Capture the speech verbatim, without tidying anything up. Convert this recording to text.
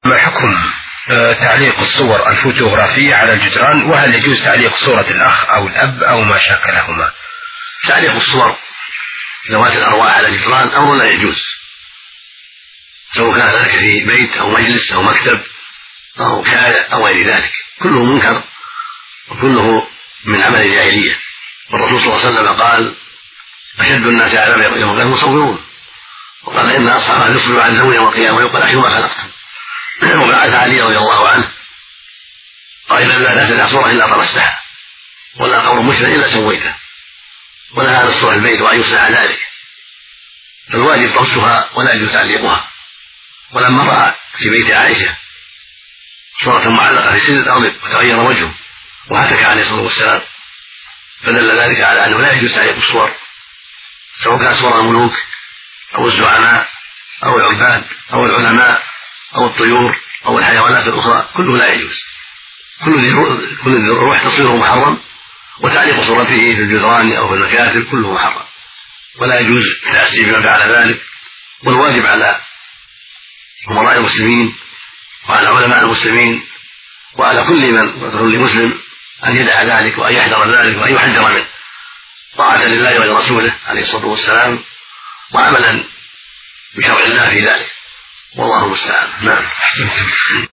ما حكم تعليق الصور الفوتوغرافية على الجدران، وهل يجوز تعليق صورة الأخ أو الأب أو ما شاكلهما؟ تعليق الصور ذوات الأرواح على الجدران أمر لا يجوز، سواء كان ذلك في بيت أو مجلس أو مكتب أو شارع أو غير ذلك، كله منكر وكله من عمل الجاهلية. والرسول صلى الله عليه وسلم قال: أشد الناس عذابا يوم القيامة المصورون، وقال: إن أصحابها يصبروا عن ذوي يوم القيامة ويقول: أحيوا ما خلقتم. وبعث علي رضي الله عنه قائلا: لا تدع صورة إلا طمستها، ولا قبر مشرك إلا سويته، ولا هذا الصور البيت وأن يصنع ذلك، فالواجب طمسها ولا يجوز تعليقها. ولما رأى في بيت عائشة صورة معلقة في سن الأرض وتغير وجهه وهتك عليه الصلاة والسلام، فدل ذلك على أنه لا يجوز تعليق الصور، سواء كان صور الملوك أو الزعماء أو العباد أو العلماء أو الطيور أو الحيوانات الأخرى، كله لا يجوز. كل ذي الروح تصويره محرم، وتعليق صورته في الجدران أو في المكاتب كله محرم، ولا يجوز التأسي بما فعل ذلك. والواجب على أمراء المسلمين وعلى علماء المسلمين وعلى كل من كل مسلم أن يدع ذلك وأن يحذر ذلك وأن يحذر منه، طاعة لله ولرسوله عليه الصلاة والسلام، وعملا بشرع الله في ذلك، والله المستعان. نعم.